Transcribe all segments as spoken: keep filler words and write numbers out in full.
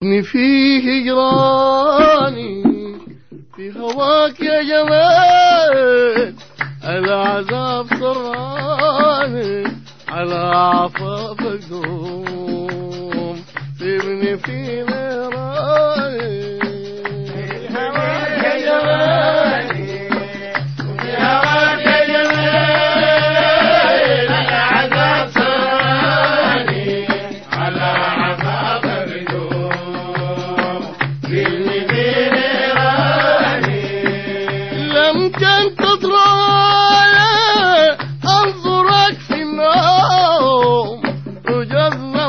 في هجراني في هواك يا جمال، العذاب سراني على عفافك دوم، سيبني في نيراني في هواك يا جمالي، في هواك يا جمال، العذاب سراني على عفافك دوم، سيبني في نيراني. لم تنقض انظرك في النوم، وجزنا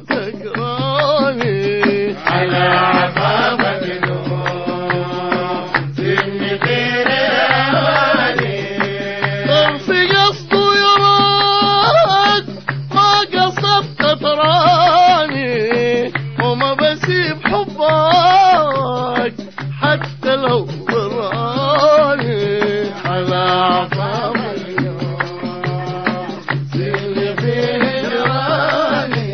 وتكراني على عفافك دوم، سيبني في نيراني. طرفي قصده يراك ما قصدت تراني، وما بسيب حبك حتى لو ضراني على عفافك دوم، سيبني في نيراني.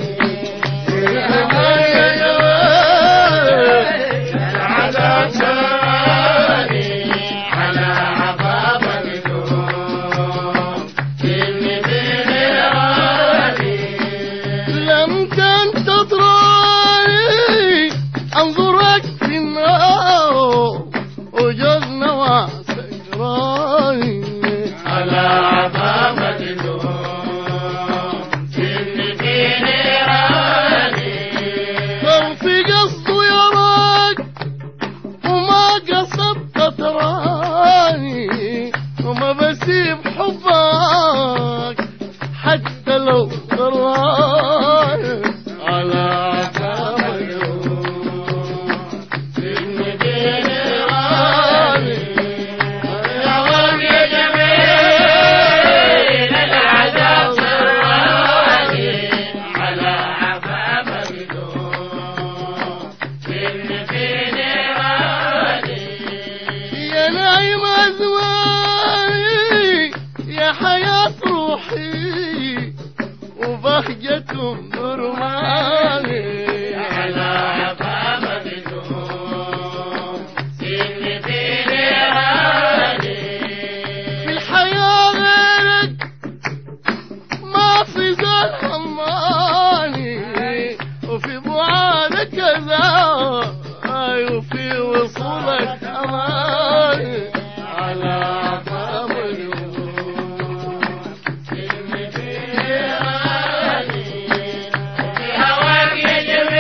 العذاب سراني على عفافك دوم، سيبني في نيراني. لم تنتظرني انظرك في النوم، وجزنا وسكراني على عفافك دوم، سيبني في نيراني. طرفي قصده يراك وما قصدت تراني، وما بسيب حبك حتى لو ضراني على عفافك دوم، سيبني في نيراني. يا غالي يا جميل، العذاب سراني على عفافك دوم، سيبني في نيراني. يا نعيم أزماني، يا حياة روحي وبهجة نورماني على عفافك دوم، سيبني في نيراني. في الحياة غيرك ما في زال هماني، وفي بعادك ذا وفي وصولك أماني على عفافك دوم، سيبني في نيراني. في هواك يا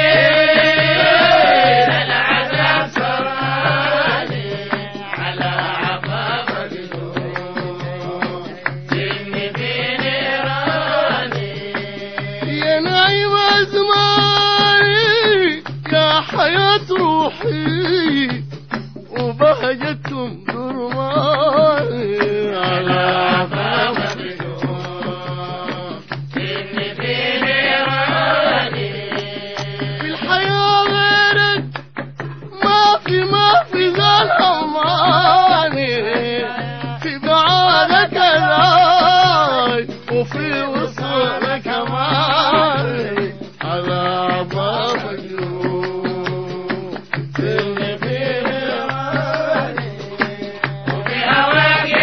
جميل، العذاب سراني على عفافك دوم، سيبني في نيراني. يا نعيم أزماني، يا حياة روحي وبهجة نورماني على عفافك دوم، سيبني في نيراني. في الحياة غيرك ما في ما في زال هماني، في بعادك ذاي وفي وصولك أماني على عفافك دوم، سيبني في نيراني. وفي هواك يا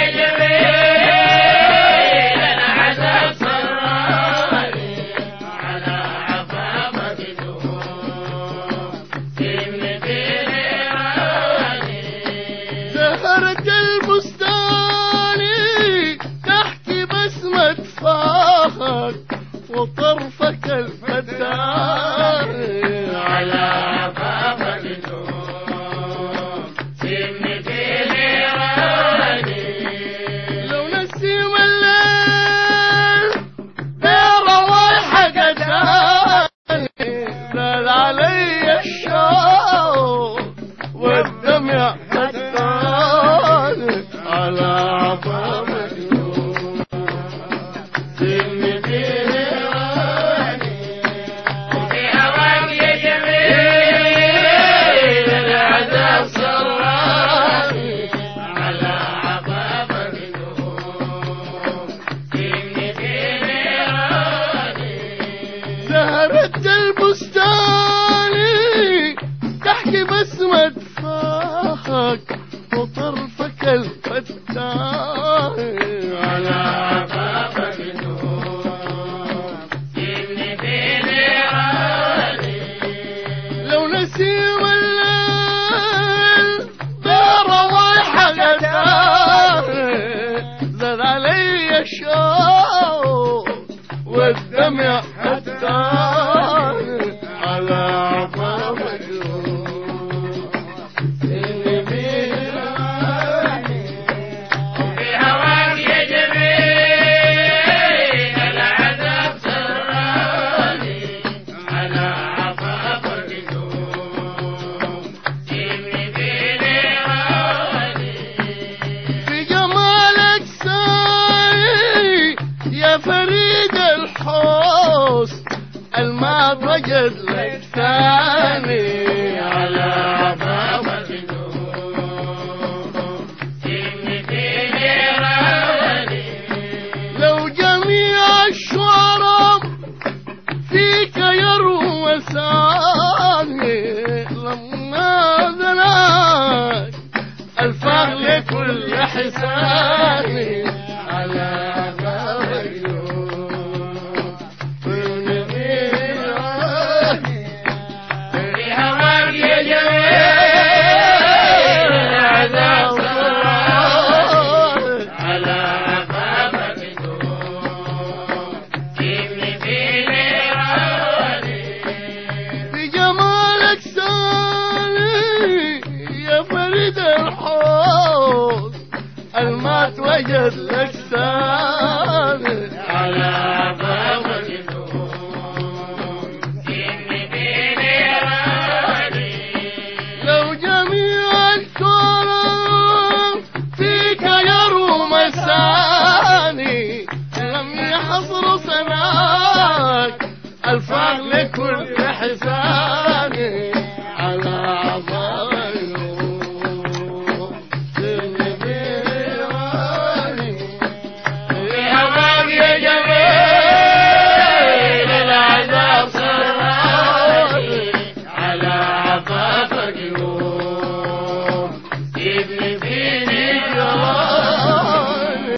جميل، العذاب سراني على عفافك دوم، سيبني في نيراني. زهرة البستان تحكي بسمة فاخك، وطرفك الفتان على عفافك دوم، سيبني في نيراني. لو نسيم الليل بروايحك جاني، زاد علي الشوق والدمع فتاني على عفافك دوم، سيبني في نيراني. وفي هواك يا جميل، العذاب سراني على عفافك دوم، سيبني في نيراني. زهرة البستان أسمد فاك وطرفك الفتاح على عفافك نور سيبني في نيراني لو نسيم الليل بروايح قداه زاد علي الشوق والدمع حتى على عفافك سيبني في نيراني وفي هواك يا جميل العذاب سراني على عفافك نور سيبني في نيراني في جمالك ساي يا فريد الحسن الما وجد لك ثاني على عفافك نور سيبني في نيراني لو جميع الشعراء فيك يروى ثاني لما ذناك الفهم لكل حساني على عفافك نور سيبني في نيراني في هواك يا جميل العذاب سراني على عفافك نور سيبني في نيراني في جمالك سالي يا فريد الحوض الما توجد لك ثاني على عفافك نور سيبني في نيراني لو جميع الكرم فيك يروم الثاني لم يحصر سناك الفاق لكل حسان